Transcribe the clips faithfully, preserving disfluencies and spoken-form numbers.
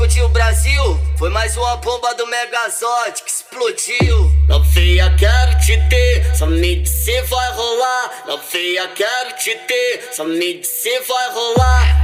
sacudiu o Brasil. Foi mais uma bomba do Megazord que explodiu. Novinha, quero te ter, só me diz se vai rolar. Novinha, quero te ter, só me diz se vai rolar.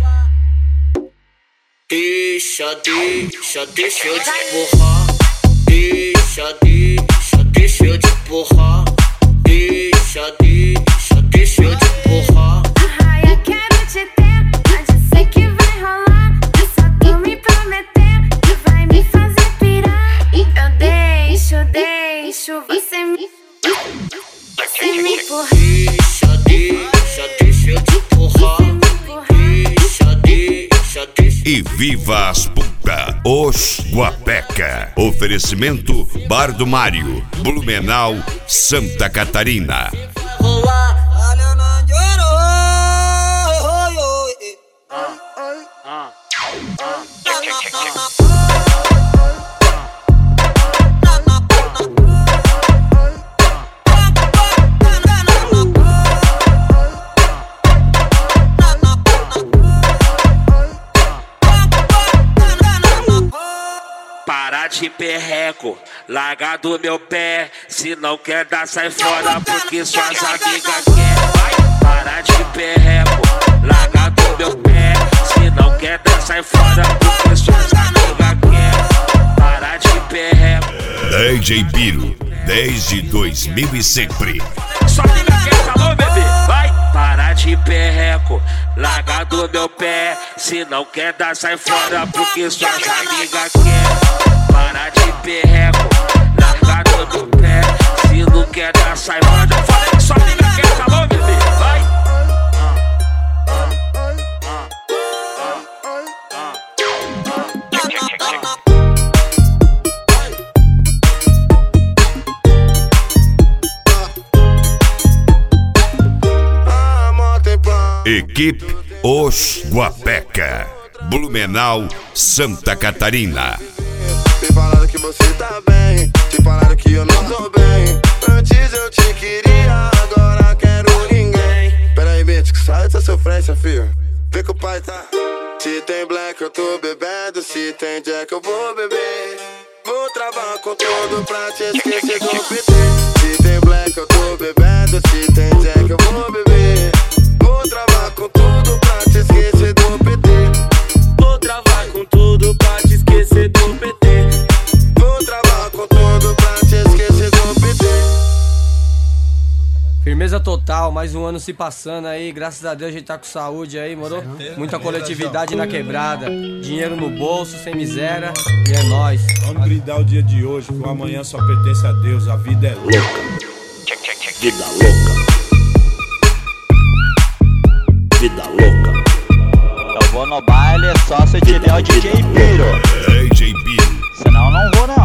Deixa, deixa, deixa eu te empurrar. Deixa, deixa, deixa eu te empurrar. Deixa, deixa, deixa eu te empurrar. Arraia, quero te ter, mas eu sei que vai rolar. É só tu me prometer que vai me fazer pirar. Eu deixo, deixo você me, você me empurrar. Deixa, deixa, deixa eu te empurrar. Deixa, deixa, deixa. E viva as puta, os Guapeca. Oferecimento Bar do Mário, Blumenau, Santa Catarina. Para de perreco, larga do meu pé. Se não quer dar, sai fora, porque suas amigas quer. Vai, para de perreco, larga do meu pé. Se não quer dar, sai fora, porque suas amigas quer. Para de perreco. D J Biro, desde dois mil e sempre. Só amiga quer, falou, bebê. Vai, para de perreco, larga do meu pé. Se não quer dar, sai fora, porque suas amigas quer. Para de perreco, larga do meu pé. Se não quer dar, sai fora. Já falei que só amiga quer, falou, bebê. Vai. Equipe Os Guapeca, Blumenau, Santa Catarina. Me falaram que você tá bem, te falaram que eu não tô bem. Antes eu te queria, agora quero ninguém. Pera aí, bitch, que sai dessa sofrência, filho. Vê que o pai tá. Se tem black eu tô bebendo, se tem jack eu vou beber. Vou travar com tudo pra te esquecer do P T. Se tem black eu tô bebendo, se tem jack eu vou beber. Vou travar com tudo pra te esquecer do P T. Vou travar com tudo pra te esquecer do P T. Vou travar com tudo pra te esquecer do P T. Firmeza total, mais um ano se passando aí, graças a Deus a gente tá com saúde aí, moro? Muita coletividade na quebrada, dinheiro no bolso, sem miséria, e é nóis. Vamos brindar o dia de hoje, que o amanhã só pertence a Deus, a vida é louca. Vida louca. Vida louca. Eu vou no baile só se tiver o D J Biro. D J Biro. Senão não vou não.